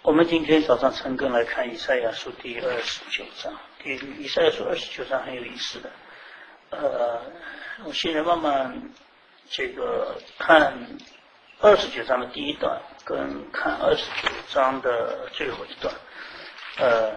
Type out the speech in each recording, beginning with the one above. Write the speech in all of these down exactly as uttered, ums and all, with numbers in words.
我们今天早上晨更来看以赛亚书第二十九章。第以赛亚书二十九章很有意思的，呃，我现在慢慢这个看二十九章的第一段，跟看二十九章的最后一段，呃，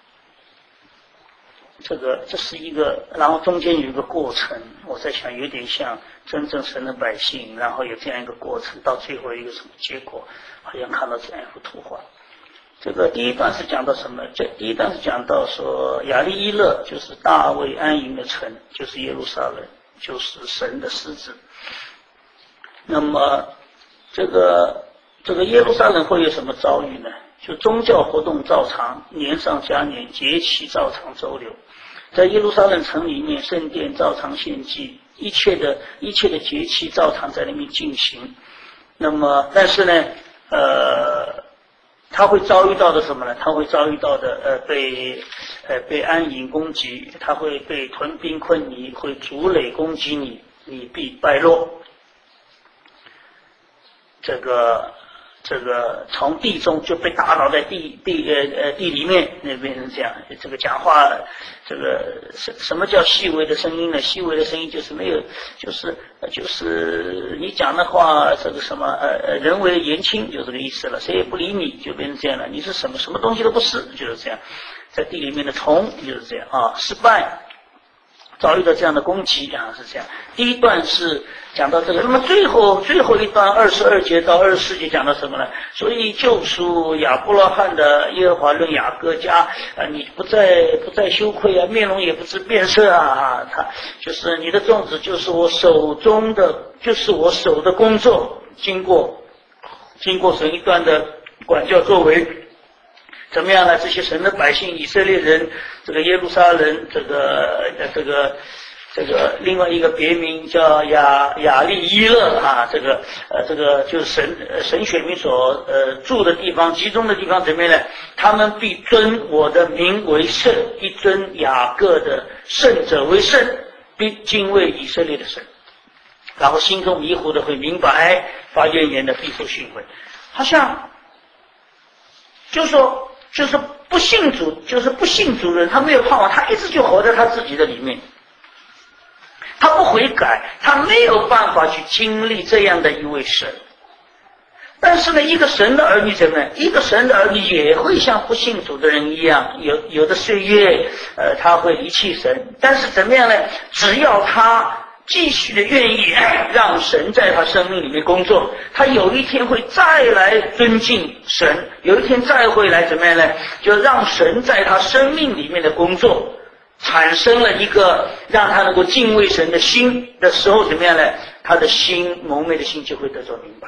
这个这是一个，然后中间有一个过程，我在想有点像真正神的百姓，然后有这样一个过程，到最后一个什么结果，好像看到这样一幅图画。这个第一段是讲到什么？这第一段是讲到说亚利伊勒就是大卫安营的城，就是耶路撒冷，就是神的狮子。那么这个这个耶路撒冷会有什么遭遇呢？就宗教活动照常，年上加年，节期照常周流。在耶路撒冷城里面，圣殿照常献祭，一切的一切的节期照常在里面进行。那么但是呢，呃他会遭遇到的什么呢？他会遭遇到的呃被呃被安营攻击，他会被屯兵困你，会筑垒攻击你，你必败落。这个这个从地中就被打倒在地地呃呃地里面，那边是这样。这个讲话，这个什什么叫细微的声音呢？细微的声音就是没有，就是就是你讲的话，这个什么呃人为言轻，就这个意思了。谁也不理你，就变成这样了。你是什么什么东西都不是，就是这样。在地里面的虫就是这样啊，失败。遭遇到这样的攻击啊，是这样。第一段是讲到这个，那么最后最后一段二十二节到二十四节讲到什么呢？所以救赎亚伯拉罕的耶和华论雅各家，啊，你不再不再羞愧啊，面容也不致变色啊，他就是你的种子，就是我手中的，就是我手的工作，经过经过神一段的管教作为。怎么样呢？这些神的百姓，以色列人，这个耶路撒冷，这个这个这个另外一个别名叫亚亚利伊勒啊，这个呃这个就是神神选民所呃住的地方，集中的地方，怎么样呢？他们必尊我的名为圣，必尊雅各的圣者为圣，必敬畏以色列的神。然后心中迷糊的会明白，发怨言的必受训诲。好像就是说。就是不信主，就是不信主的人，他没有盼望，他一直就活在他自己的里面，他不悔改，他没有办法去经历这样的一位神。但是呢，一个神的儿女怎么样？一个神的儿女也会像不信主的人一样，有有的岁月，呃，他会离弃神，但是怎么样呢？只要他继续的愿意让神在他生命里面工作，他有一天会再来尊敬神，有一天再会来怎么样呢？就让神在他生命里面的工作产生了一个让他能够敬畏神的心的时候，怎么样呢？他的心蒙昧的心就会得到明白。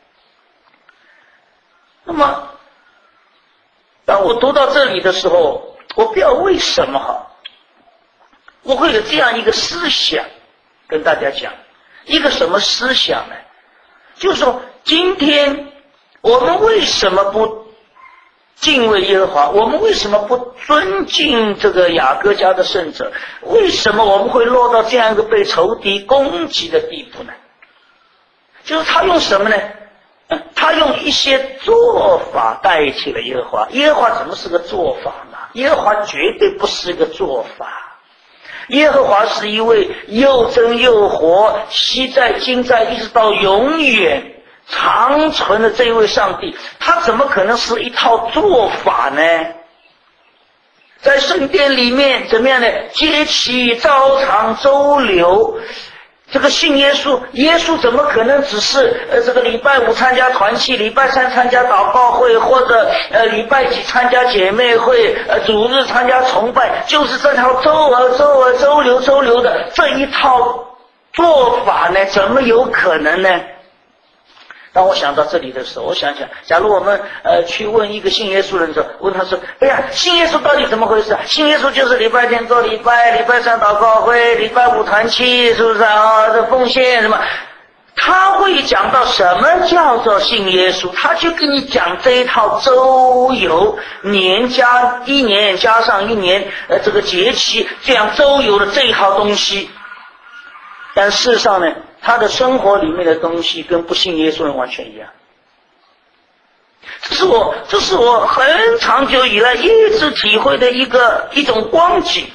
那么当我读到这里的时候，我不知道为什么哈，我会有这样一个思想跟大家讲，一个什么思想呢？就是说今天我们为什么不敬畏耶和华？我们为什么不尊敬这个雅各家的圣者？为什么我们会落到这样一个被仇敌攻击的地步呢？就是他用什么呢？他用一些做法代替了耶和华。耶和华怎么是个做法呢？耶和华绝对不是个做法。耶和华是一位又真又活，昔在今在一直到永远长存的这一位上帝，他怎么可能是一套做法呢？在圣殿里面怎么样呢？节期照常周流。这个信耶稣，耶稣怎么可能只是呃这个礼拜五参加团契，礼拜三参加祷告会，或者呃礼拜几参加姐妹会，呃主日参加崇拜，就是这套周而周而周流周流的这一套做法呢？怎么有可能呢？当我想到这里的时候，我想想，假如我们呃去问一个信耶稣的人说，问他说，哎呀，信耶稣到底怎么回事？信耶稣就是礼拜天做礼拜，礼拜三祷告会，礼拜五团契，是不是啊？这奉献什么？他会讲到什么叫做信耶稣，他就跟你讲这一套周游年加一年加上一年，呃这个节期这样周游的这一套东西。但事实上呢，他的生活里面的东西跟不信耶稣人完全一样。这是是我，这是我很长久以来一直体会的一个一种光景。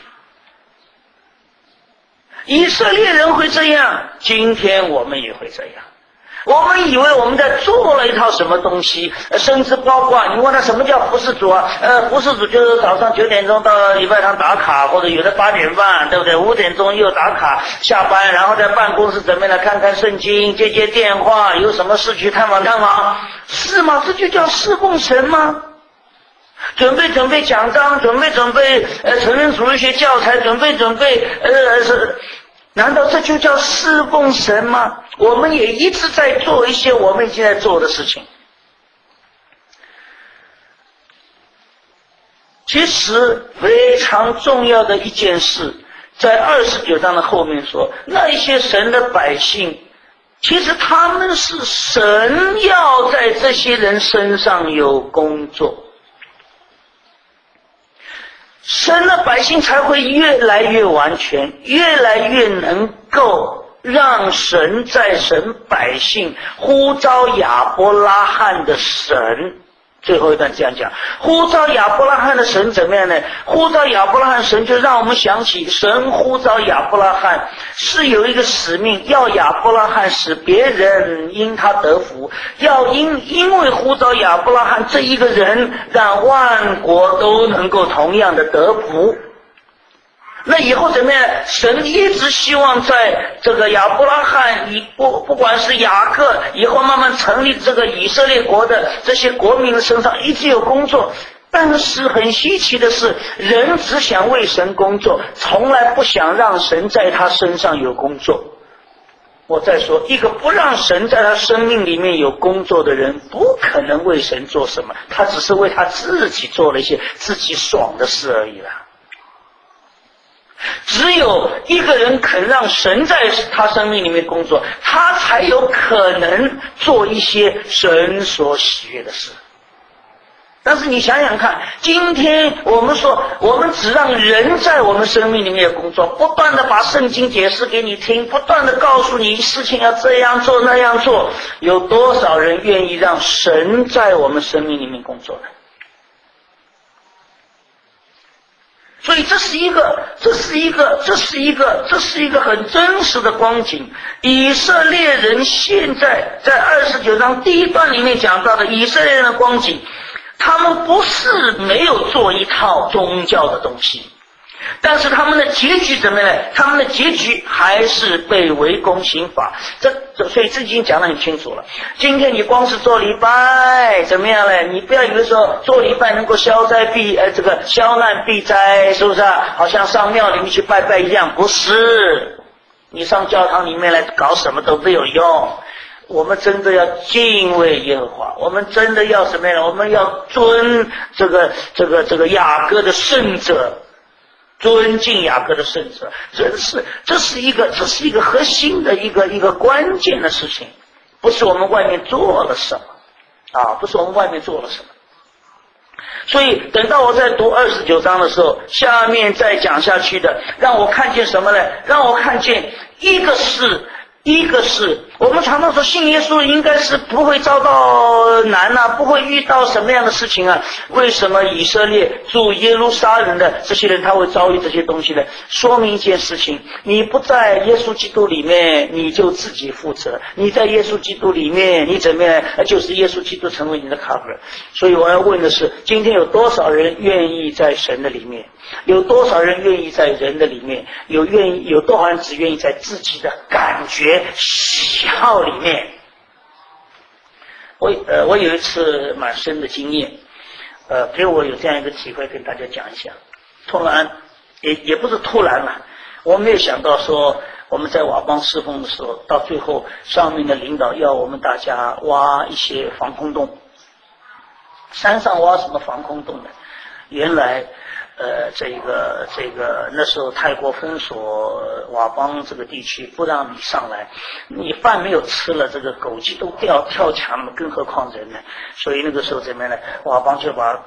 以色列人会这样，今天我们也会这样。我们以为我们在做了一套什么东西，甚至包括你问他什么叫服侍主啊？呃，服侍主就是早上九点钟到礼拜堂打卡，或者有的八点半，对不对？五点钟又打卡下班，然后在办公室怎么样来看看圣经，接接电话，有什么事去探访探访，是吗？这就叫侍奉神吗？准备准备讲章，准备准备呃成人主义学教材，准备准备呃是。难道这就叫侍奉神吗？我们也一直在做一些我们已经在做的事情。其实非常重要的一件事，在二十九章的后面说，那一些神的百姓，其实他们是神要在这些人身上有工作，神的百姓才会越来越完全，越来越能够让神在神百姓呼召亚伯拉罕的神。最后一段这样讲，呼召亚伯拉罕的神怎么样呢？呼召亚伯拉罕神就让我们想起，神呼召亚伯拉罕是有一个使命，要亚伯拉罕使别人因他得福，要因因为呼召亚伯拉罕这一个人，让万国都能够同样的得福。那以后怎么样？神一直希望在这个亚伯拉罕以不不管是雅各以后慢慢成立这个以色列国的这些国民的身上一直有工作，但是很稀奇的是，人只想为神工作，从来不想让神在他身上有工作。我再说，一个不让神在他生命里面有工作的人，不可能为神做什么，他只是为他自己做了一些自己爽的事而已了。只有一个人肯让神在他生命里面工作，他才有可能做一些神所喜悦的事。但是你想想看，今天我们说我们只让人在我们生命里面工作，不断的把圣经解释给你听，不断的告诉你事情要这样做那样做，有多少人愿意让神在我们生命里面工作呢？所以这是一个，这是一个，这是一个，这是一个很真实的光景。以色列人现在在二十九章第一段里面讲到的以色列人的光景，他们不是没有做一套宗教的东西，但是他们的结局怎么样呢？他们的结局还是被围攻刑罚。这这，所以这已经讲得很清楚了。今天你光是做礼拜怎么样呢？你不要以为说做礼拜能够消灾避呃这个消难避灾，是不是啊？好像上庙里面去拜拜一样，不是。你上教堂里面来搞什么都没有用。我们真的要敬畏耶和华，我们真的要什么呀？我们要尊这个这个这个雅各的圣者。尊敬雅各的圣者，这是这是一个这是一个核心的一个一个关键的事情，不是我们外面做了什么啊，不是我们外面做了什么。所以等到我在读二十九章的时候，下面再讲下去的，让我看见什么呢？让我看见一个是一个是我们常常说信耶稣应该是不会遭到难啊，不会遇到什么样的事情啊，为什么以色列住耶路撒冷的这些人他会遭遇这些东西呢？说明一件事情，你不在耶稣基督里面你就自己负责，你在耶稣基督里面你怎么样就是耶稣基督成为你的 cover。 所以我要问的是，今天有多少人愿意在神的里面，有多少人愿意在人的里面，有愿意有多少人只愿意在自己的感觉喜好里面。我呃，我有一次蛮深的经验，呃，给我有这样一个体会，跟大家讲一下。突然，也也不是突然了，我没有想到说我们在瓦邦侍奉的时候，到最后上面的领导要我们大家挖一些防空洞。山上挖什么防空洞呢？原来呃，这个这个那时候泰国封锁佤邦这个地区，不让你上来，你饭没有吃了，这个狗鸡都掉跳墙了，更何况人呢？所以那个时候怎么样呢？佤邦就把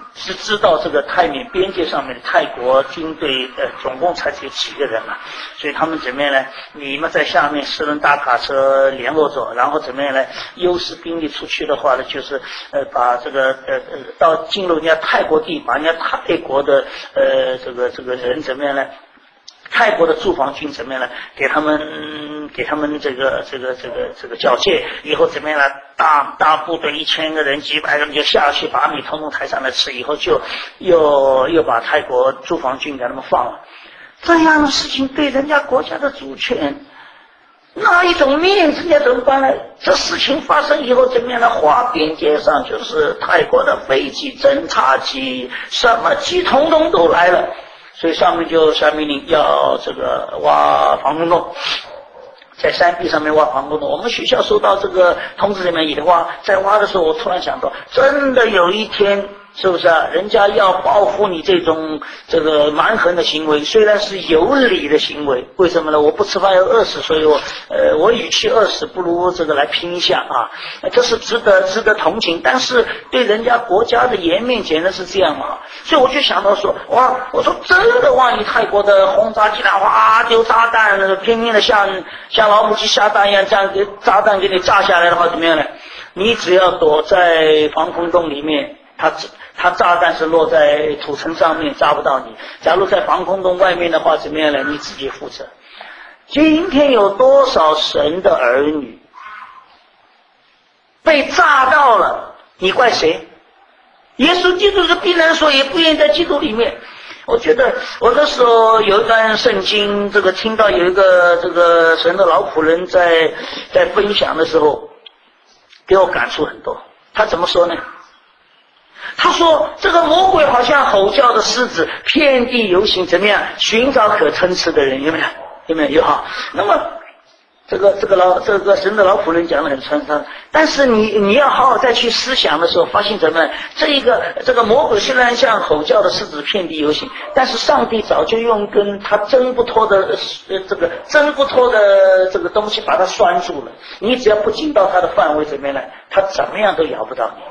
只知道这个泰缅边界上面的泰国军队，呃，总共才只有几个人嘛，所以他们怎么样呢？你们在下面四轮大卡车联络着，然后怎么样呢？优势兵力出去的话呢，就是呃把这个呃呃到进入人家泰国地，把人家泰国的呃这个这个人怎么样呢？泰国的驻防军怎么样呢？给他们给他们这个这个这个这个缴械，以后怎么样呢？大大部队一千个人、几百个人就下去，把米统统抬上来吃，以后就又又把泰国驻防军给他们放了。这样的事情对人家国家的主权那一种面子，人家怎么办呢？这事情发生以后怎么样呢？华边界上就是泰国的飞机、侦察机、什么机统统都来了。所以上面就下命令要这个挖防空洞，在山壁上面挖防空洞。我们学校收到这个通知里面也挖，在挖的时候我突然想到，真的有一天是不是啊？人家要报复你这种这个蛮横的行为，虽然是有理的行为，为什么呢？我不吃饭要饿死，所以我呃我与其饿死，不如这个来拼一下啊！这是值得值得同情，但是对人家国家的颜面简直是这样嘛！所以我就想到说，哇，我说真的，万一泰国的轰炸机弹哗丢炸弹，拼命的像像老母鸡下蛋一样，这样给炸弹给你炸下来的话，怎么样呢？你只要躲在防空洞里面，它它炸弹是落在土层上面，炸不到你。假如在防空洞外面的话，怎么样呢？你自己负责。今天有多少神的儿女被炸到了，你怪谁？耶稣基督是必然说，也不愿意在基督里面。我觉得我那时候有一段圣经，这个听到有一个这个神的老仆人在在分享的时候，给我感触很多。他怎么说呢？他说这个魔鬼好像吼叫的狮子，遍地游行，怎么样寻找可吞吃的人？有没有？有没有？有哈。那么这个这个老这个神的老仆人讲得很穿插，但是你你要好好再去思想的时候，发现怎么这一个这个魔鬼虽然像吼叫的狮子遍地游行，但是上帝早就用跟他挣不脱的呃这个挣不脱的这个东西把它拴住了。你只要不进到他的范围这边来，他怎么样都咬不到你。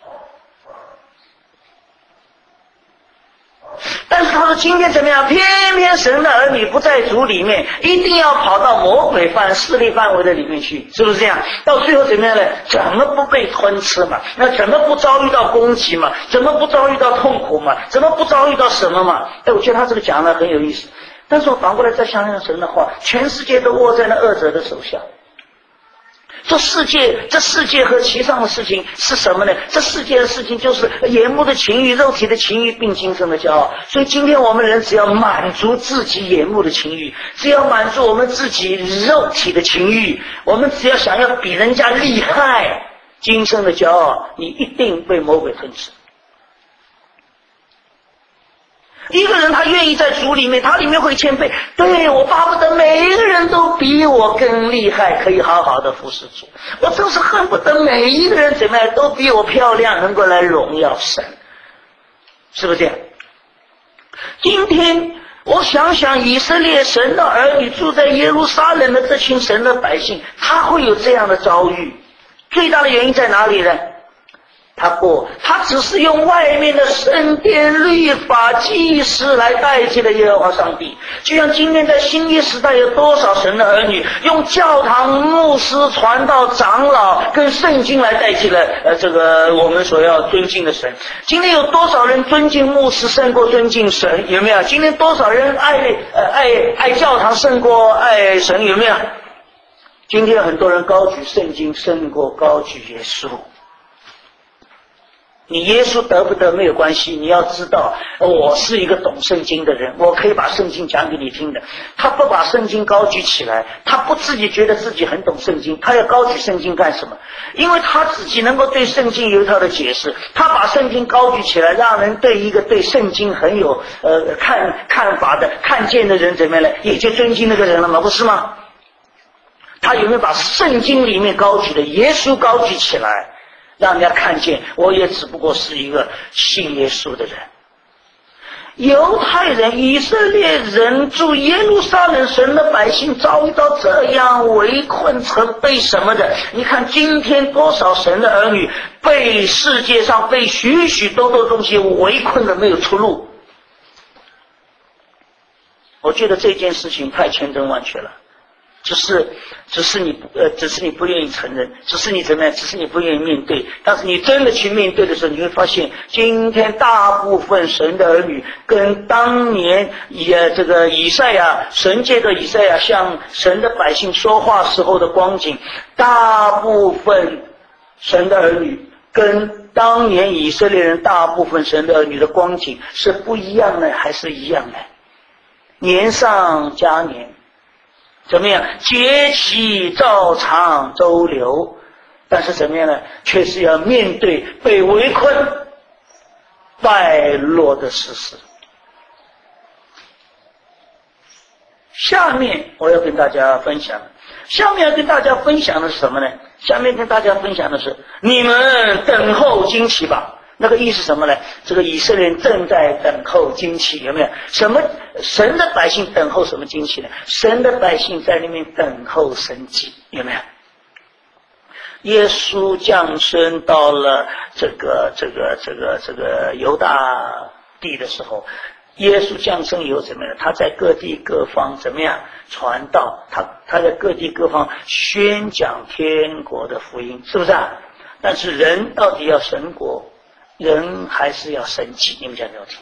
但是他说今天怎么样？偏偏神的儿女不在主里面，一定要跑到魔鬼范势力范围的里面去，是不是这样？到最后怎么样呢？怎么不被吞吃嘛？那怎么不遭遇到攻击嘛？怎么不遭遇到痛苦嘛？怎么不遭遇到什么嘛？哎，我觉得他这个讲的很有意思。但是我反过来再想想神的话，全世界都握在那恶者的手下。这世界，这世界和其上的事情是什么呢？这世界的事情就是眼目的情欲、肉体的情欲并今生的骄傲。所以今天我们人只要满足自己眼目的情欲，只要满足我们自己肉体的情欲，我们只要想要比人家厉害，今生的骄傲，你一定被魔鬼吞吃。一个人他愿意在主里面，他里面会谦卑，对，我巴不得每一个人都比我更厉害，可以好好的服侍主。我真是恨不得每一个人怎么样都比我漂亮，能够来荣耀神，是不是这样？今天我想想以色列神的儿女住在耶路撒冷的这群神的百姓，他会有这样的遭遇，最大的原因在哪里呢？他不，他只是用外面的圣殿、律法、祭司来代替了耶和华上帝。就像今天在新约时代，有多少神的儿女用教堂、牧师、传道、长老跟圣经来代替了呃这个我们所要尊敬的神。今天有多少人尊敬牧师胜过尊敬神？有没有？今天多少人爱呃爱爱教堂胜过爱神？有没有？今天很多人高举圣经胜过高举耶稣。你耶稣得不得没有关系，你要知道我是一个懂圣经的人，我可以把圣经讲给你听的。他不把圣经高举起来，他不自己觉得自己很懂圣经，他要高举圣经干什么？因为他自己能够对圣经有一套的解释，他把圣经高举起来，让人对一个对圣经很有呃看看法的看见的人怎么样呢？也就尊敬那个人了吗？不是吗？他有没有把圣经里面高举的耶稣高举起来，让人家看见我也只不过是一个信耶稣的人？ 犹太人、以色列人住耶路撒冷，神的百姓遭遇到这样围困成被什么的？你看今天多少神的儿女被世界上被许许多多东西围困的没有出路。我觉得这件事情太千真万确了，只是只是你呃，只是你不愿意承认，只是你怎么样？只是你不愿意面对。但是你真的去面对的时候，你会发现，今天大部分神的儿女跟当年以这个以赛亚神界的以赛亚向神的百姓说话时候的光景，大部分神的儿女跟当年以色列人大部分神的儿女的光景是不一样的，还是一样的？年上加年。怎么样？节期照常周流，但是怎么样呢？却是要面对被围困、败落的事实。下面我要跟大家分享，下面要跟大家分享的是什么呢？下面跟大家分享的是，你们等候惊奇吧。那个意思什么呢？这个以色列人正在等候惊奇，有没有？什么神的百姓等候什么惊奇呢？神的百姓在里面等候神迹，有没有？耶稣降生到了这个这个这个这个犹大地的时候，耶稣降生以后怎么样？他在各地各方怎么样传道？他他在各地各方宣讲天国的福音，是不是啊？但是人到底要神国，人还是要神迹？你们讲没有听？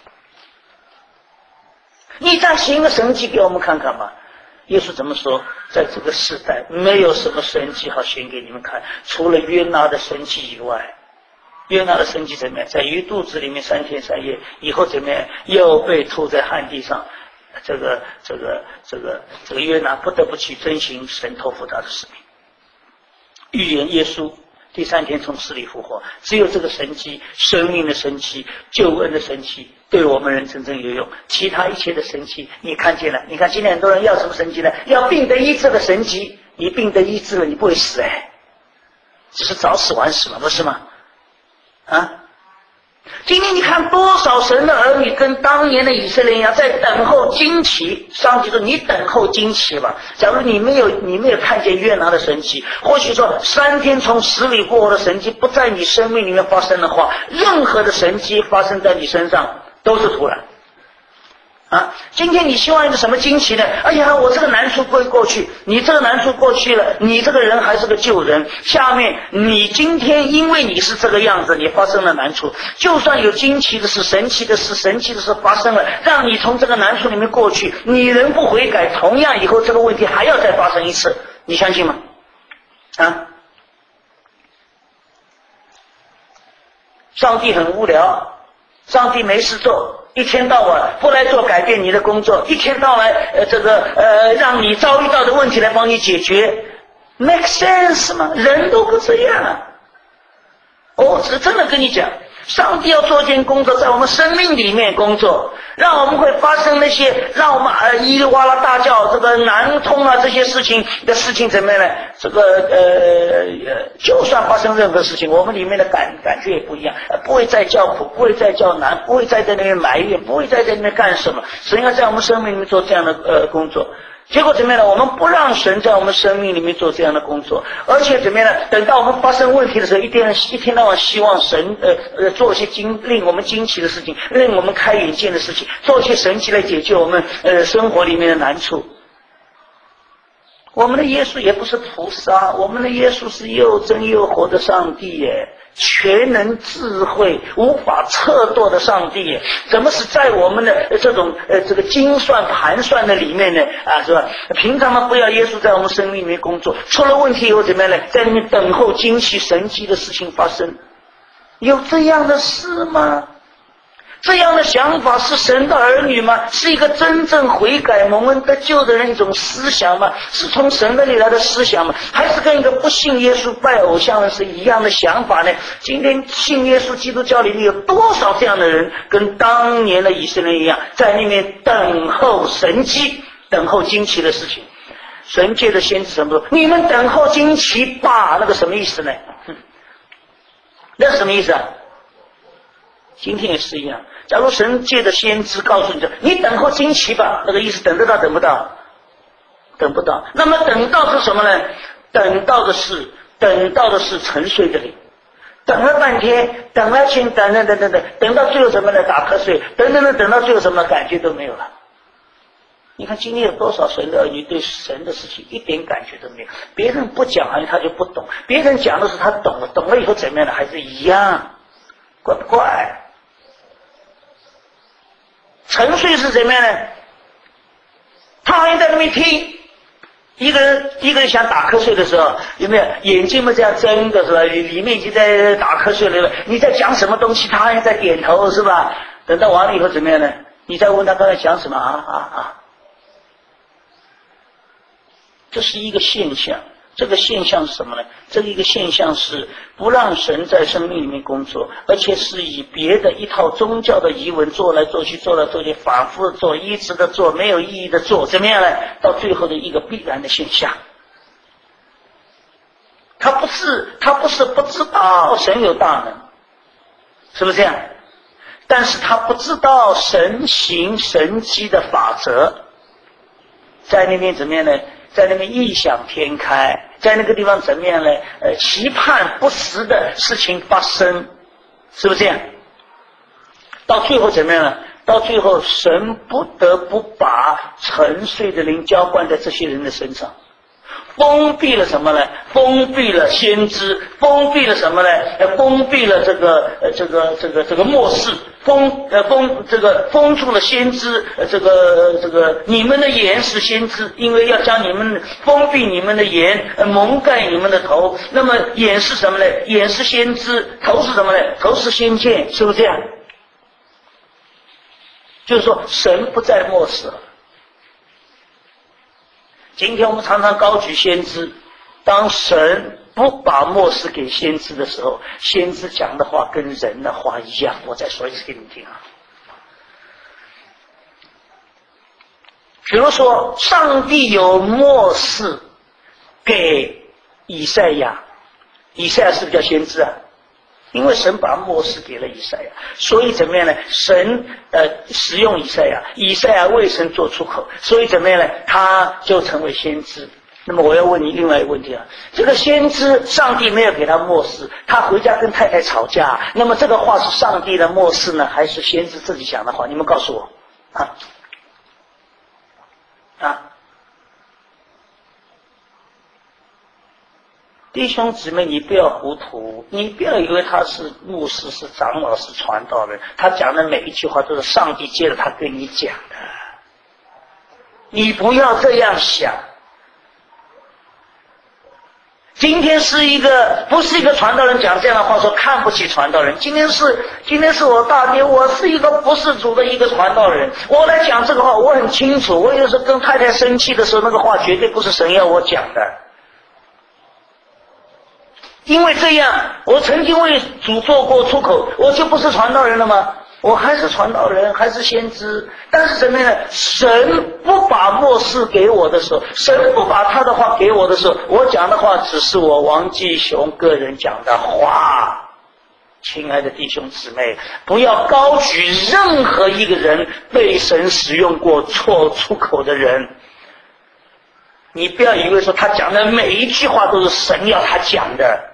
你再行个神迹给我们看看吧。耶稣怎么说？在这个时代没有什么神迹好显给你们看，除了约拿的神迹以外。约拿的神迹怎么样？在鱼肚子里面三天三夜以后怎么样？又被吐在旱地上。这个这个这个这个约拿不得不去遵行神托付他的使命，预言耶稣第三天从死里复活。只有这个神迹，生命的神迹，救恩的神迹，对我们人真正有用。其他一切的神迹你看见了？你看今天很多人要什么神迹呢？要病得医治的神迹。你病得医治了，你不会死哎，只是早死晚死嘛，不是吗？啊！今天你看多少神的儿女跟当年的以色列一样，在等候惊奇。上帝说：“你等候惊奇吧。”假如你没有你没有看见约拿的神迹，或许说三天从死里复活的神迹不在你生命里面发生的话，任何的神迹发生在你身上都是突然。啊，今天你希望一个什么惊奇呢？哎呀，我这个难处会过去，你这个难处过去了，你这个人还是个旧人。下面你今天因为你是这个样子，你发生了难处，就算有惊奇的事、神奇的事、神奇的事发生了，让你从这个难处里面过去，你人不悔改，同样以后这个问题还要再发生一次，你相信吗？啊，上帝很无聊，上帝没事做，一天到晚不来做改变你的工作，一天到晚呃这个呃让你遭遇到的问题来帮你解决 ，make sense 吗？人都不这样啊！我是真的跟你讲，上帝要做一件工作，在我们生命里面工作，让我们会发生那些让我们呃叽里哇啦大叫这个难通啊这些事情的事情怎么样呢？这个呃就算发生任何事情，我们里面的感感觉也不一样，不会再叫苦，不会再叫难，不会再在那边埋怨，不会再在那边干什么。神要在我们生命里面做这样的呃工作。结果怎么样呢？我们不让神在我们生命里面做这样的工作，而且怎么样呢？等到我们发生问题的时候，一天一天到晚希望神呃呃做一些惊令我们惊奇的事情，令我们开眼界的事情，做一些神奇来解决我们呃生活里面的难处。我们的耶稣也不是菩萨，我们的耶稣是又真又活的上帝耶，全能智慧无法测度的上帝耶，怎么是在我们的这种呃这个精算盘算的里面呢？啊，是吧？平常呢不要耶稣在我们生命里面工作，出了问题以后怎么样呢？在里面等候惊奇神迹的事情发生，有这样的事吗？这样的想法是神的儿女吗？是一个真正悔改蒙恩得救的人一种思想吗？是从神那里来的思想吗？还是跟一个不信耶稣拜偶像的是一样的想法呢？今天信耶稣基督教里面有多少这样的人，跟当年的以色列一样，在那边等候神迹，等候惊奇的事情。神界的先知怎么说？你们等候惊奇吧，那个什么意思呢？那是什么意思啊？ 今天也是一样。假如神借着先知告诉你说，你等候惊奇吧，那个意思等得到等不到？等不到。那么等到是什么呢？等到的是等到的是沉睡的灵。等了半天，等了千，等等等等等，等到最后什么呢？打瞌睡，等等等，等到最后什么感觉都没有了。你看今天有多少神的儿女对神的事情一点感觉都没有？别人不讲好像他就不懂，别人讲的是他懂了，懂了以后怎么样的还是一样，怪不怪？沉睡是怎么样呢？他好像在那边听。一个人一个人想打瞌睡的时候，有没有眼睛嘛这样睁的是吧？里面已经在打瞌睡了。你在讲什么东西，他好像在点头是吧？等到完了以后怎么样呢？你再问他刚才讲什么啊啊啊？这是一个现象。这个现象是什么呢？这一个现象是不让神在生命里面工作，而且是以别的一套宗教的仪文做来做去，做来做去，反复的做，一直的做，没有意义的做，怎么样呢？到最后的一个必然的现象。他不是他不是不知道神有大能，是不是这样？但是他不知道神行神迹的法则，在那边怎么样呢？在那边异想天开，在那个地方怎么样呢？呃，期盼不实的事情发生，是不是这样？到最后怎么样呢？到最后，神不得不把沉睡的灵浇灌在这些人的身上，封闭了什么呢？封闭了先知，封闭了什么呢？呃，封闭了这个呃这个这个这个末世。封呃封这个封住了先知，呃这个这个你们的眼是先知，因为要将你们封闭你们的眼，呃蒙盖你们的头。那么眼是什么呢？眼是先知，头是什么呢？头是先见，是不是这样？就是说神不在末世了。今天我们常常高举先知，当神不把末世给先知的时候，先知讲的话跟人的话一样。我再说一次给你听啊。比如说上帝有末世给以赛亚，以赛亚是不是叫先知啊？因为神把末世给了以赛亚，所以怎么样呢？神呃使用以赛亚，以赛亚为神做出口，所以怎么样呢？他就成为先知。那么我要问你另外一个问题啊，这个先知上帝没有给他末世，他回家跟太太吵架，那么这个话是上帝的末世呢，还是先知自己讲的话？你们告诉我啊啊！弟兄姊妹，你不要糊涂，你不要以为他是牧师、是长老、是传道人，他讲的每一句话都是上帝接着他跟你讲的，你不要这样想。今天是一个不是一个传道人讲这样的话，说看不起传道人。今天是今天是我大爹，我是一个不是主的一个传道人，我来讲这个话，我很清楚。我有时候跟太太生气的时候，那个话绝对不是神要我讲的。因为这样，我曾经为主做过出口，我就不是传道人了吗？我还是传道人，还是先知。但是什么呢？神不把末世给我的时候，神不把他的话给我的时候，我讲的话只是我王继雄个人讲的话。亲爱的弟兄姊妹，不要高举任何一个人被神使用过错出口的人。你不要以为说他讲的每一句话都是神要他讲的。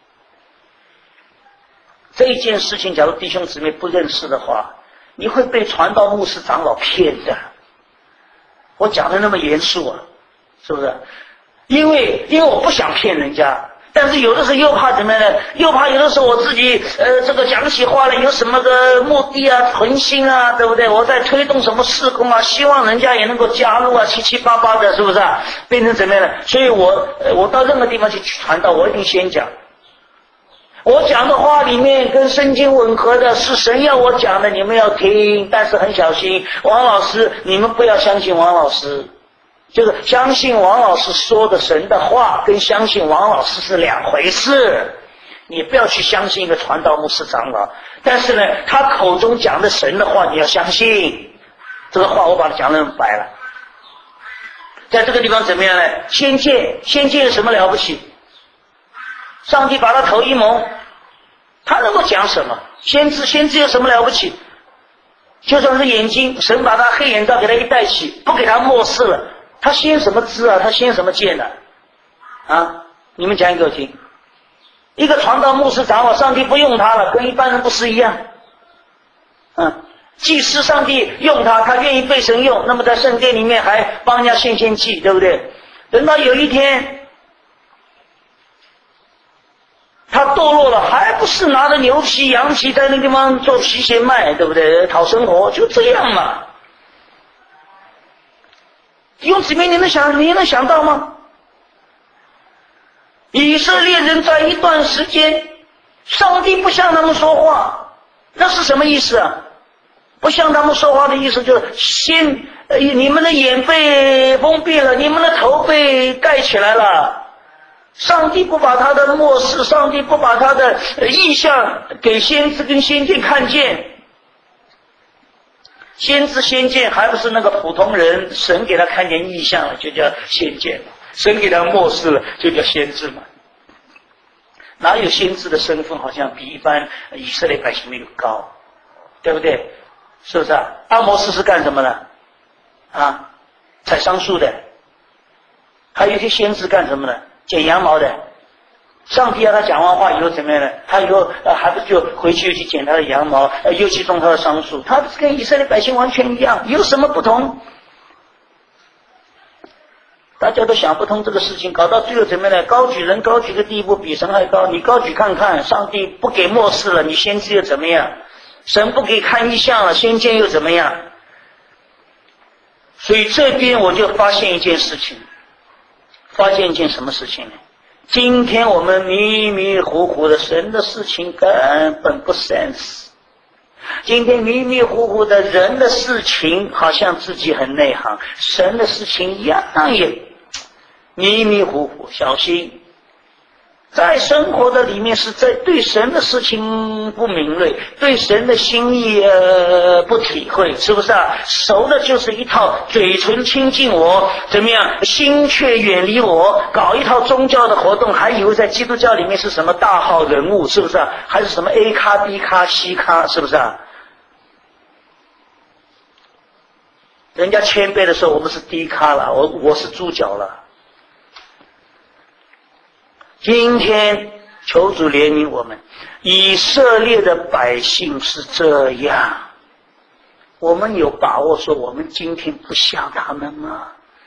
这件事情假如弟兄姊妹不认识的话，你会被传道牧师长老骗的。我讲的那么严肃啊，是不是？因为因为我不想骗人家，但是有的时候又怕怎么样呢？又怕有的时候我自己呃这个讲起话来有什么个目的啊、存心啊，对不对？我在推动什么事工啊，希望人家也能够加入啊，七七八八的，是不是啊？变成怎么样呢？所以我呃我到任何地方去传道，我一定先讲。我讲的话里面跟圣经吻合的，是神要我讲的，你们要听，但是很小心。王老师，你们不要相信王老师，就是相信王老师说的神的话，跟相信王老师是两回事。你不要去相信一个传道牧师长老，但是呢，他口中讲的神的话，你要相信。这个话我把它讲得很白了。在这个地方怎么样呢？先见，先见有什么了不起？上帝把他头一蒙， 他能够讲什么？先知，先知有什么了不起？就算是眼睛，神把他黑眼罩给他一戴起，不给他漠视了，他先什么知啊？他先什么见呢？啊，你们讲给我听。一个传道牧师长老，上帝不用他了，跟一般人不是一样。嗯，祭司上帝用他，他愿意被神用，那么在圣殿里面还帮人家献献祭，对不对？等到有一天他堕落了，还不是拿着牛皮羊皮在那地方做皮鞋卖，对不对？讨生活，就这样嘛。弟兄姊妹，你能想你能想到吗？以色列人在一段时间，上帝不向他们说话，那是什么意思啊？不向他们说话的意思就是先，呃，你们的眼被封闭了，你们的头被盖起来了。上帝不把他的末世，上帝不把他的意象给先知跟先见看见。先知先见还不是那个普通人，神给他看见意象了，就叫先见了；神给他末世了，就叫先知嘛。哪有先知的身份好像比一般以色列百姓没有高，对不对？是不是啊？阿摩斯是干什么的？啊，采桑树的。还有一些先知干什么的？剪羊毛的。上帝要他讲完话以后怎么样呢？他以后呃还不就回去又去剪他的羊毛，呃又去种他的桑树。他跟以色列百姓完全一样，有什么不同？大家都想不通这个事情，搞到最后怎么样呢？高举人高举的地步比神还高，你高举看看，上帝不给末世了，你先知又怎么样？神不给看异象了，先见又怎么样？所以这边我就发现一件事情，发现一件什么事情呢？今天我们迷迷糊糊的，神的事情根本不 sense。今天迷迷糊糊的人的事情，好像自己很内行，神的事情一样也迷迷糊糊，小心。在生活的里面是在对神的事情不敏锐，对神的心意呃不体会，是不是啊？熟的就是一套嘴唇亲近我，怎么样？心却远离我，搞一套宗教的活动，还以为在基督教里面是什么大号人物，是不是啊？还是什么 A 咖 B 咖 C 咖，是不是啊？人家谦卑的时候，我们是低咖了，我我是猪脚了。今天求主怜悯我们，以色列的百姓是这样，我们有把握说我们今天不像他们吗？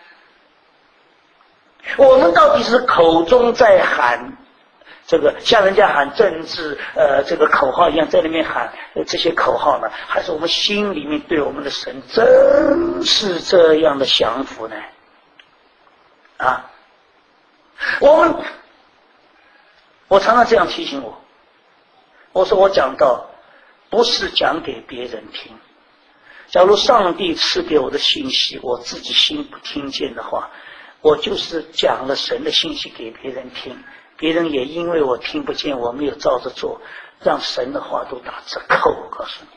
我们到底是口中在喊这个像人家喊政治呃这个口号一样在那边喊这些口号呢，还是我们心里面对我们的神真是这样的降服呢？啊，我们我常常这样提醒我，我说我讲到不是讲给别人听，假如上帝赐给我的信息我自己心不听见的话，我就是讲了神的信息给别人听，别人也因为我听不见，我没有照着做，让神的话都打折扣。我告诉你，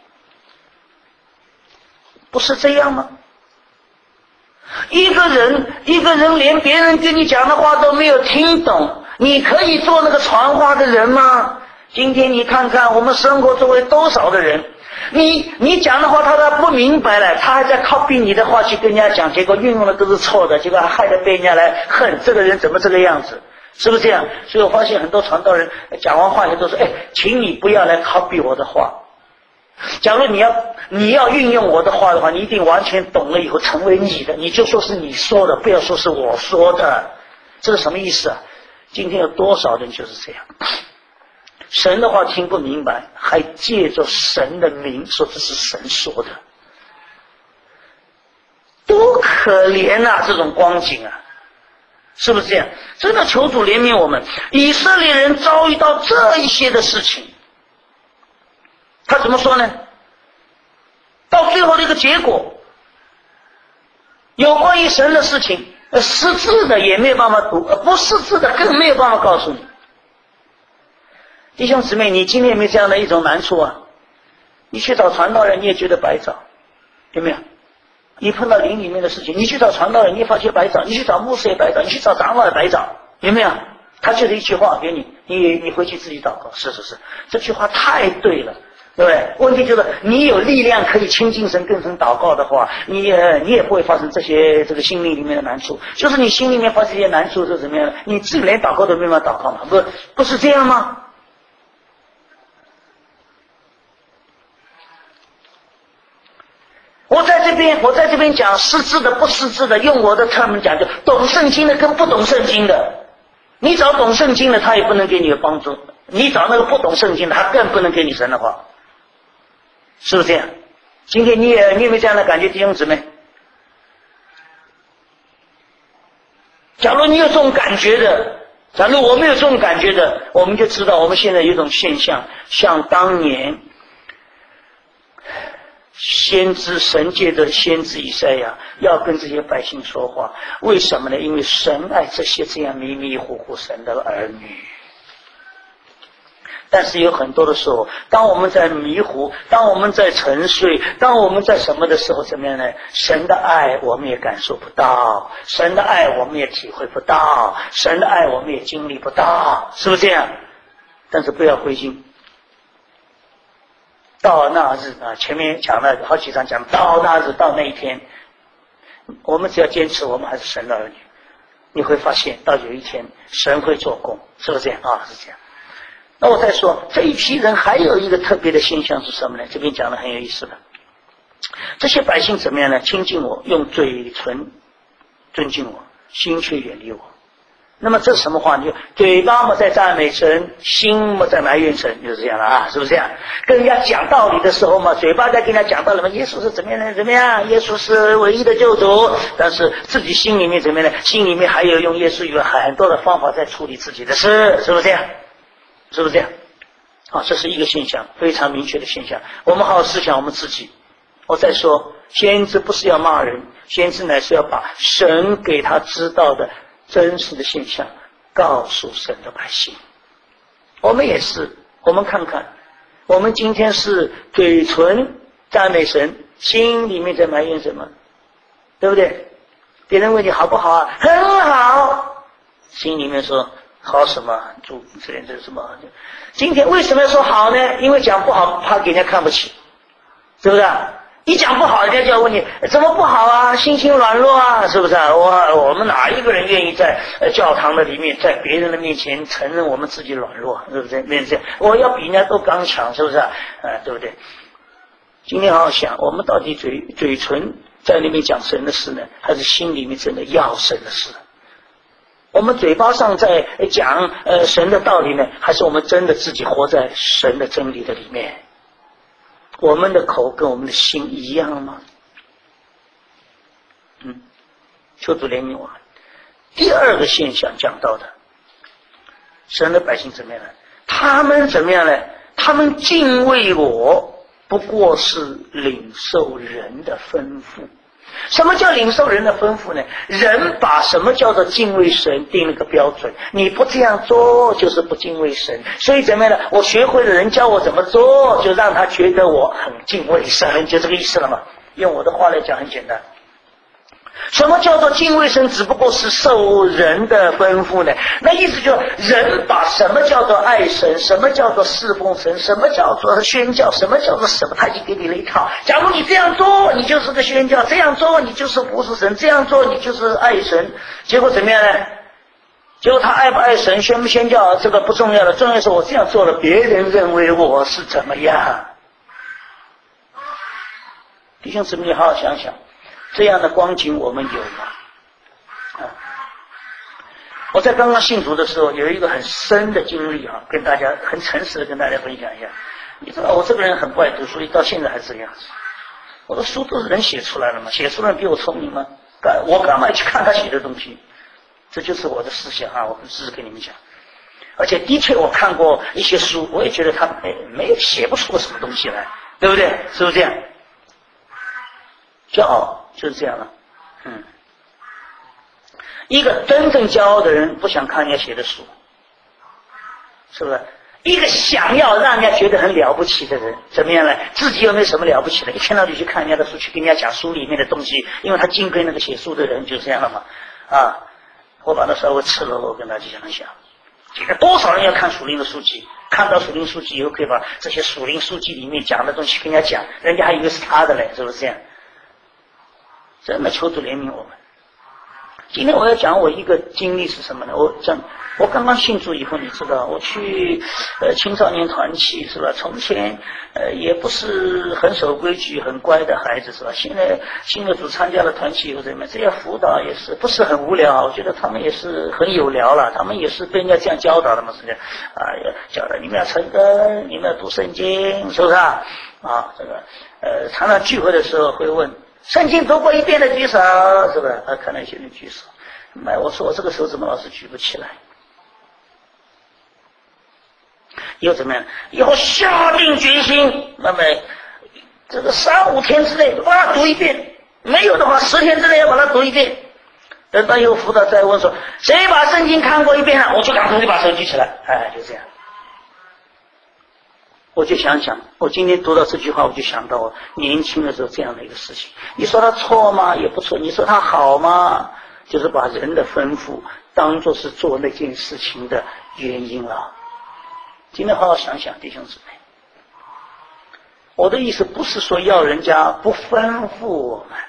不是这样吗？一个人一个人连别人跟你讲的话都没有听懂，你可以做那个传话的人吗？今天你看看我们生活周围多少的人，你你讲的话他都不明白了，他还在 copy 你的话去跟人家讲，结果运用的都是错的，结果还害得被人家来恨，这个人怎么这个样子，是不是这样？所以我发现很多传道人讲完话以后都说，哎，请你不要来 copy 我的话，假如你要你要运用我的话的话，你一定完全懂了以后成为你的，你就说是你说的，不要说是我说的。这是什么意思啊？今天有多少人就是这样，神的话听不明白，还借着神的名说这是神说的，多可怜啊，这种光景啊，是不是这样？真的求主怜悯我们，以色列人遭遇到这一些的事情，他怎么说呢？到最后的一个结果，有关于神的事情识字的也没有办法读，不识字的更没有办法告诉你。弟兄姊妹，你今天有没有这样的一种难处啊？你去找传道人你也觉得白找，有没有？你碰到灵里面的事情，你去找传道人你也发觉白找，你去找牧师也白找，你去找长老也白找，有没有？ 他就是一句话给你，你你回去自己祷告。是是是，这句话太对了，对不对？问题就是你有力量可以亲近神、跟神祷告的话，你也你也不会发生这些这个心灵里面的难处。就是你心里面发生一些难处是怎么样的？你自己连祷告都没办法祷告嘛？不不是这样吗？我在这边，我在这边讲识字的、不识字的，用我的term讲，就懂圣经的跟不懂圣经的。你找懂圣经的，他也不能给你有帮助；你找那个不懂圣经的，他更不能给你神的话，是不是这样？今天你也你有没有这样的感觉，弟兄姊妹？假如你有这种感觉的，假如我没有这种感觉的，我们就知道我们现在有一种现象，像当年先知神界的先知以赛亚要跟这些百姓说话，为什么呢？因为神爱这些这样迷迷糊糊神的儿女。但是有很多的时候，当我们在迷糊，当我们在沉睡，当我们在什么的时候，怎么样呢？神的爱我们也感受不到，神的爱我们也体会不到，神的爱我们也经历不到，是不是这样？但是不要灰心，到那日啊，前面讲了好几章讲，到那日，到那一天，我们只要坚持，我们还是神的儿女，你会发现到有一天神会做工，是不是这样啊？是这样。那我再说，这一批人还有一个特别的现象是什么呢？这边讲的很有意思的，这些百姓怎么样呢？亲近我，用嘴唇尊敬我，心却远离我。那么这是什么话？你就嘴巴嘛在赞美神，心嘛在埋怨神，就是这样了啊，是不是这样？跟人家讲道理的时候嘛，嘴巴在跟人家讲道理嘛，耶稣是怎么样的怎么样，耶稣是唯一的救主，但是自己心里面怎么样呢？心里面还有用耶稣有很多的方法在处理自己的事，是不是这样？是不是这样？啊，这是一个现象，非常明确的现象。我们好好思想我们自己。我再说，先知不是要骂人，先知乃是要把神给他知道的真实的现象告诉神的百姓。我们也是，我们看看，我们今天是嘴唇赞美神，心里面在埋怨什么，对不对？别人问你好不好啊？很好，心里面说好什么？主这这什么？今天为什么要说好呢？因为讲不好怕给人家看不起，是不是？一讲不好，人家就要问你怎么不好啊？心情软弱啊，是不是啊？我我们哪一个人愿意在教堂的里面，在别人的面前承认我们自己软弱，是不是？面前我要比人家都刚强，是不是啊？呃，对不对？今天好好想，我们到底嘴嘴唇在那边讲神的事呢，还是心里面真的要神的事？我们嘴巴上在讲呃神的道理呢，还是我们真的自己活在神的真理的里面？我们的口跟我们的心一样吗？嗯，求主怜悯我们。第二个现象讲到的，神的百姓怎么样呢？他们怎么样呢？他们敬畏我，不过是领受人的吩咐。什么叫领受人的吩咐呢？人把什么叫做敬畏神定了个标准，你不这样做就是不敬畏神。所以怎么样呢？我学会了人教我怎么做，就让他觉得我很敬畏神，就这个意思了嘛。用我的话来讲很简单，什么叫做敬畏神？只不过是受人的吩咐呢？那意思就是人把什么叫做爱神，什么叫做侍奉神，什么叫做宣教，什么叫做什么，他已经给你了一套。假如你这样做，你就是个宣教；这样做，你就是服侍神；这样做，你就是爱神。结果怎么样呢？结果他爱不爱神，宣不宣教，这个不重要了。重要是我这样做了，别人认为我是怎么样？弟兄姊妹，好好想想。这样的光景我们有吗？啊！我在刚刚信主的时候有一个很深的经历啊，跟大家很诚实的跟大家分享一下。你知道我这个人很不爱读书，到现在还是这个样子。我的书都是人写出来的嘛，写出来比我聪明吗？干我干嘛去看他写的东西？这就是我的思想啊！我只是跟你们讲。而且的确我看过一些书，我也觉得他没没有写不出什么东西来，对不对？是不是这样？骄傲就是这样了，嗯，一个真正骄傲的人不想看人家写的书，是不是？一个想要让人家觉得很了不起的人，怎么样呢？自己又没有什么了不起的，一天到晚去看人家的书，去跟人家讲书里面的东西，因为他敬佩那个写书的人，就这样了嘛。啊，我把它稍微赤裸裸跟大家讲一下。 现在多少人要看属灵的书籍，看到属灵书籍以后，可以把这些属灵书籍里面讲的东西跟人家讲，人家还以为是他的嘞，是不是这样？真的求主怜悯我们。今天我要讲我一个经历是什么呢？我讲我刚刚信主以后，你知道我去呃青少年团契是吧？从前呃也不是很守规矩很乖的孩子是吧？现在信了主参加了团契以后怎么样？这些辅导也是不是很无聊，我觉得他们也是很有聊了，他们也是被人家这样教导的嘛，是这样啊，教导你们要诚恳，你们要读圣经，是不是啊？啊，这个呃常常聚会的时候会问。圣经读过一遍的举手，是吧？啊，看到一些人举手，哎，我说我这个手怎么老是举不起来？又怎么样？以后下定决心，那么这个三五天之内把它读一遍，没有的话十天之内要把它读一遍。等到有辅导再问说，谁把圣经看过一遍了，我就赶快就把手举起来，哎，就这样。我就想想，我今天读到这句话，我就想到我年轻的时候这样的一个事情。你说他错吗？也不错。你说他好吗？就是把人的吩咐当作是做那件事情的原因了。今天好好想想，弟兄姊妹，我的意思不是说要人家不吩咐我们，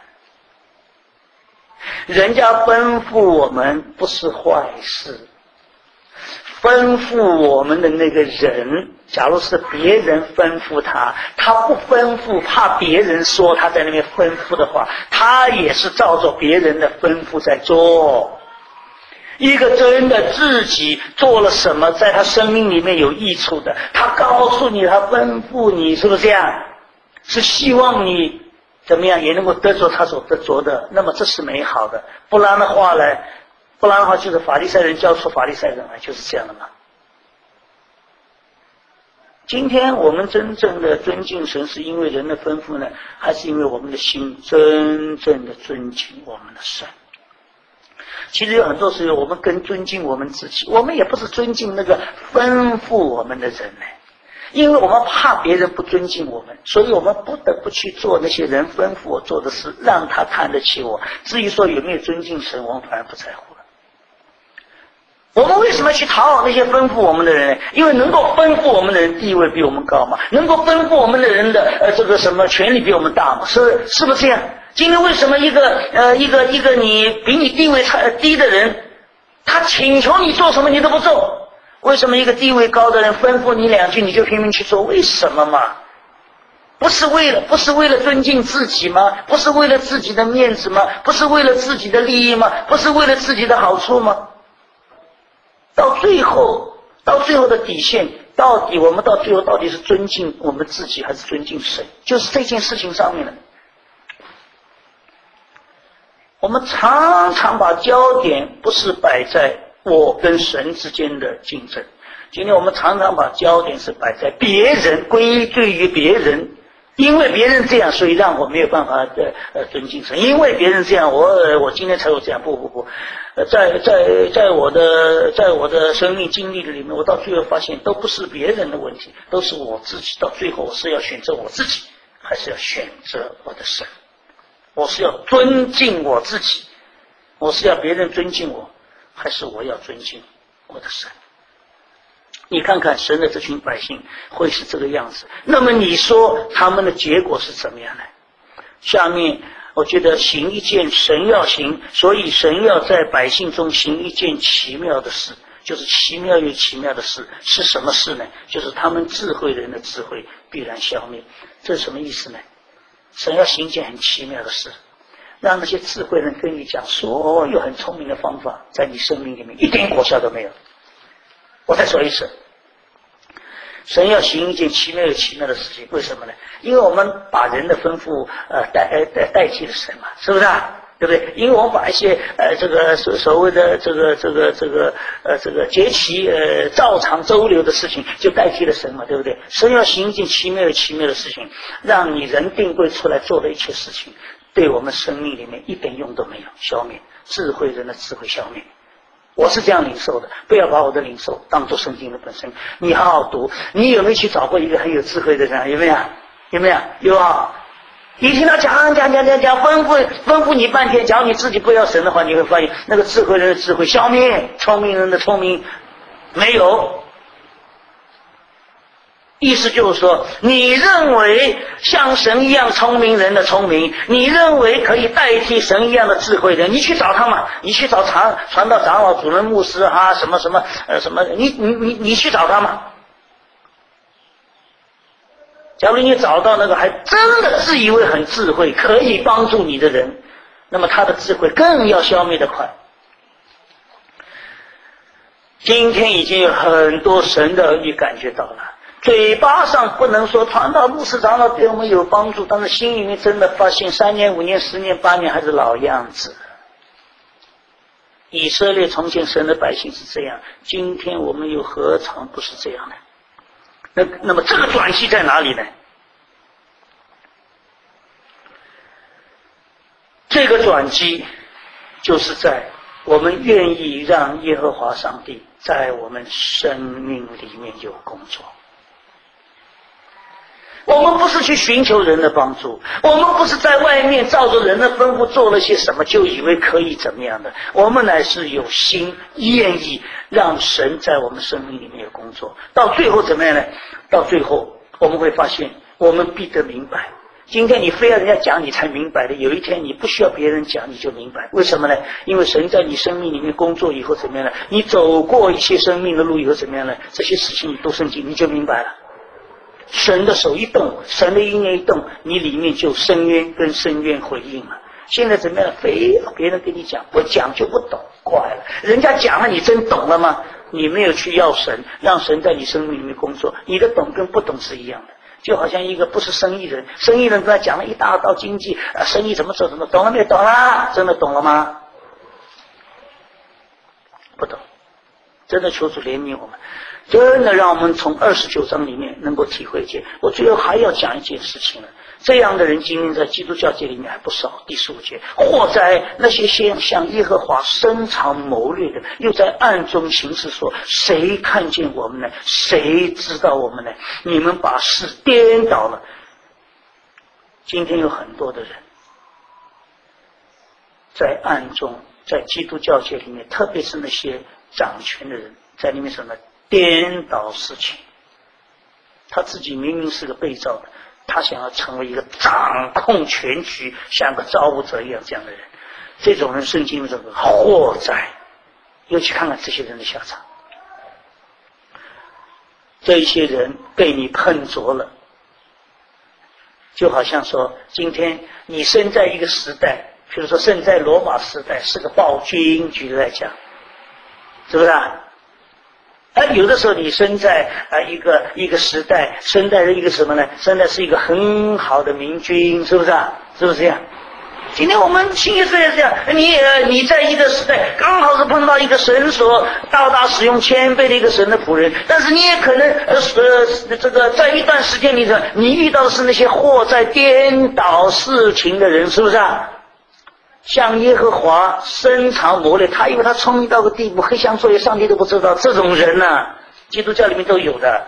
人家吩咐我们不是坏事。吩咐我们的那个人，假如是别人吩咐他，他不吩咐，怕别人说他在那边吩咐的话，他也是照着别人的吩咐在做。一个真的自己做了什么，在他生命里面有益处的，他告诉你，他吩咐你，是不是这样？是希望你怎么样也能够得着他所得着的，那么这是美好的。不然的话呢？不然的话，就是法利赛人教出法利赛人来，就是这样的嘛。今天我们真正的尊敬神，是因为人的吩咐呢，还是因为我们的心真正的尊敬我们的神？其实有很多时候，我们更尊敬我们自己，我们也不是尊敬那个吩咐我们的人呢。因为我们怕别人不尊敬我们，所以我们不得不去做那些人吩咐我做的事，让他看得起我。至于说有没有尊敬神，我们反而不在乎了。我们为什么去讨好那些吩咐我们的人呢？因为能够吩咐我们的人地位比我们高嘛，能够吩咐我们的人的呃这个什么权力比我们大嘛，是是不是这样？今天为什么一个呃一个一个你比你地位差低的人，他请求你做什么你都不做？为什么一个地位高的人吩咐你两句你就拼命去做？为什么嘛？不是为了不是为了尊敬自己吗？不是为了自己的面子吗？不是为了自己的利益吗？不是为了自己的好处吗？到最后，到最后的底线，到底我们到最后到底是尊敬我们自己还是尊敬神？就是这件事情上面的。我们常常把焦点不是摆在我跟神之间的竞争，今天我们常常把焦点是摆在别人，归罪于别人，因为别人这样，所以让我没有办法的呃尊敬神。因为别人这样，我我今天才有这样。不不不，呃，在在在我的在我的生命经历的里面，我到最后发现都不是别人的问题，都是我自己。到最后，我是要选择我自己，还是要选择我的神？我是要尊敬我自己，我是要别人尊敬我，还是我要尊敬我的神？你看看神的这群百姓会是这个样子，那么你说他们的结果是怎么样呢？下面我觉得行一件神要行，所以神要在百姓中行一件奇妙的事，就是奇妙又奇妙的事。是什么事呢？就是他们智慧人的智慧必然消灭。这是什么意思呢？神要行一件很奇妙的事，让那些智慧人跟你讲所有很聪明的方法，在你生命里面一点果效都没有。我再说一次，神要行一件奇妙又奇妙的事情，为什么呢？因为我们把人的吩咐呃代代代替了神嘛，是不是啊？对不对？因为我们把一些呃这个所所谓的这个这个这个呃这个节期呃照常周流的事情，就代替了神嘛，对不对？神要行一件奇妙又奇妙的事情，让你人定规出来做的一切事情，对我们生命里面一点用都没有，消灭智慧人的智慧消灭。我是这样领受的，不要把我的领受当作圣经的本身。你好好读，你有没有去找过一个很有智慧的人？有没有？有没有？有啊！你听他讲讲讲讲讲，吩咐吩咐你半天，假如你自己不要神的话，你会发现那个智慧人的智慧消灭，聪明人的聪明没有。意思就是说，你认为像神一样聪明人的聪明，你认为可以代替神一样的智慧人，你去找他嘛，你去找传传道长老、主任牧师啊，什么什么呃什么，你你你你去找他嘛。假如你找到那个还真的自以为很智慧，可以帮助你的人，那么他的智慧更要消灭得快。今天已经有很多神的儿女感觉到了。嘴巴上不能说传道牧师长老对我们有帮助，但是心里面真的发现三年五年十年八年还是老样子。以色列从前神的百姓是这样，今天我们又何尝不是这样呢？那那么这个转机在哪里呢？这个转机就是在我们愿意让耶和华上帝在我们生命里面有工作。我们不是去寻求人的帮助，我们不是在外面照着人的吩咐做了些什么就以为可以怎么样的，我们乃是有心愿意让神在我们生命里面有工作。到最后怎么样呢？到最后我们会发现我们必得明白。今天你非要人家讲你才明白的，有一天你不需要别人讲你就明白。为什么呢？因为神在你生命里面工作以后怎么样呢？你走过一些生命的路以后怎么样呢？这些事情你都圣经你就明白了。神的手一动，神的意念一动，你里面就深渊跟深渊回应了。现在怎么样？非要别人跟你讲，我讲就不懂，怪了。人家讲了，你真懂了吗？你没有去要神，让神在你生命里面工作，你的懂跟不懂是一样的。就好像一个不是生意人，生意人跟他讲了一大道经济，啊，生意怎么做怎么懂了没有？懂了，真的懂了吗？不懂。真的求主怜悯我们，真的让我们从二十九章里面能够体会见。我最后还要讲一件事情了，这样的人今天在基督教界里面还不少。第十五节，或在那些先向耶和华深藏谋略的，又在暗中行事说，谁看见我们呢？谁知道我们呢？你们把事颠倒了。今天有很多的人在暗中，在基督教界里面，特别是那些掌权的人，在里面什么颠倒事情。他自己明明是个被造的，他想要成为一个掌控全局，像个造物者一样这样的人。这种人圣经这个祸哉，又去看看这些人的下场。这些人被你碰着了，就好像说今天你生在一个时代，比如说生在罗马时代是个暴君，举例来讲，是不是啊？而有的时候你生在啊一个一个时代，生在一个什么呢？生在是一个很好的明君，是不是啊？是不是这样？今天我们新约虽然这样，你呃你在一个时代刚好是碰到一个神所大大使用谦卑的一个神的仆人，但是你也可能呃呃这个在一段时间里头，你遇到的是那些祸在颠倒事情的人，是不是啊？像耶和华深藏谋略，他以为他聪明到个地步，黑箱作业上帝都不知道，这种人呢、啊，基督教里面都有的。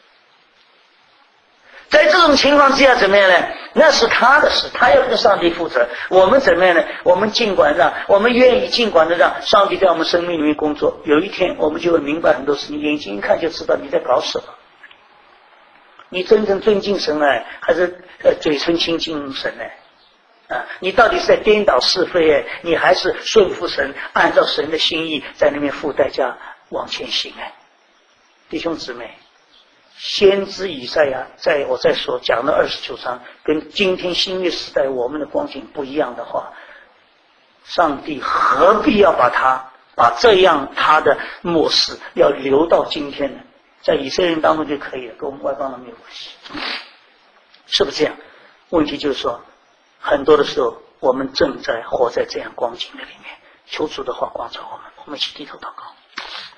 在这种情况之下怎么样呢？那是他的事，他要跟上帝负责。我们怎么样呢？我们尽管让，我们愿意尽管的让上帝在我们生命里面工作。有一天我们就会明白很多事情，眼睛一看就知道你在搞什么。你真正尊敬神呢，还是呃嘴唇亲近神呢？啊，你到底是在颠倒是非哎，你还是顺服神，按照神的心意在那边付代价往前行哎，弟兄姊妹。先知以赛亚在我在所讲的二十九章，跟今天新约时代我们的光景不一样的话，上帝何必要把他把这样他的末世要留到今天呢？在以色列人当中就可以了，跟我们外邦人没有关系，是不是这样？问题就是说，很多的时候我们正在活在这样光景的里面，求主的话光照我们，我们一起低头祷告。